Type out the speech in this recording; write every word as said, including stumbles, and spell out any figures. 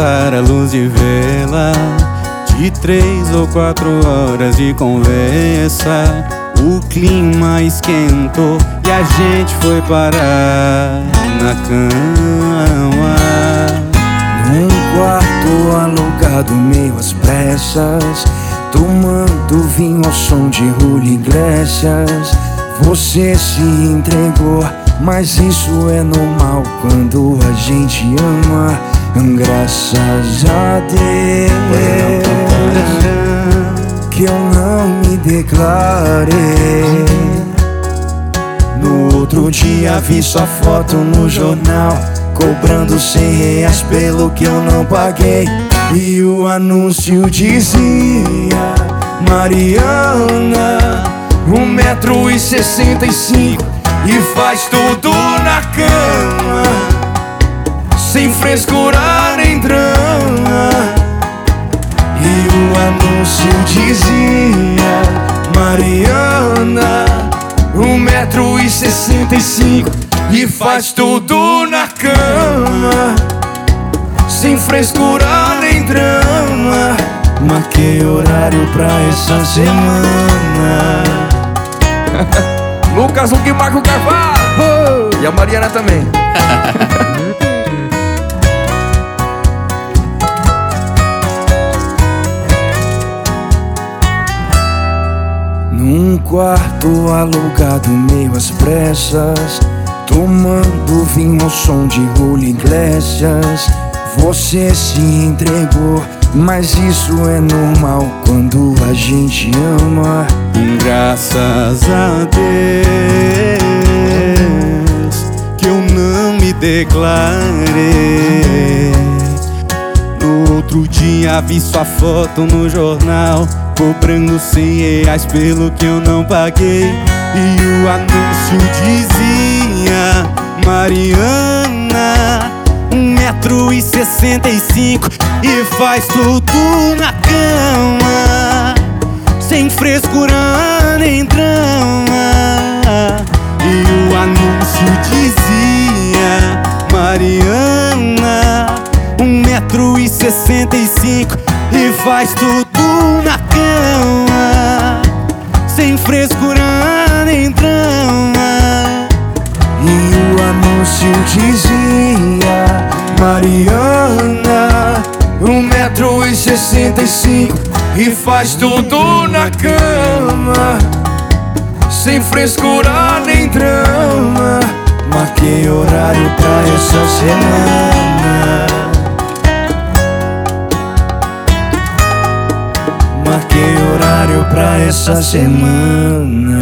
acender a luz de vela, de três ou quatro horas de conversa. O clima esquentou e a gente foi parar na cama, num quarto alugado meio às pressas, tomando vinho ao som de Julio Iglesias. Você se entregou, mas isso é normal quando a gente ama. Graças a Deus que eu não me declarei. No outro dia vi sua foto no jornal, cobrando cem reais pelo que eu não paguei. E o anúncio dizia: Mariana, um metro e sessenta e cinco, e faz tudo na cama, sem frescura nem drama. E o anúncio dizia: Mariana, um metro e sessenta e cinco, e faz tudo na cama, sem frescura nem drama. Marquei horário pra essa semana. Lucas Huck e Marco Carvalho, oh! E a Mariana também. Num quarto alugado meio às pressas, tomando vinho ao som de Julio Iglesias. Você se entregou, mas isso é normal quando a gente ama. Graças a Deus que eu não me declarei. No outro dia vi sua foto no jornal, cobrando cem reais pelo que eu não paguei. E o anúncio dizia: Mariana, um metro e sessenta e cinco, e faz tudo na cama, sem frescura nem drama. E o anúncio dizia: Mariana, um metro e sessenta e cinco, e faz tudo na cama, sem frescura nem drama. E o anúncio dizia: Mariana, um metro e sessenta e cinco, e faz tudo na cama, sem frescura nem drama. Marquei horário pra essa semana. Marquei horário pra essa semana.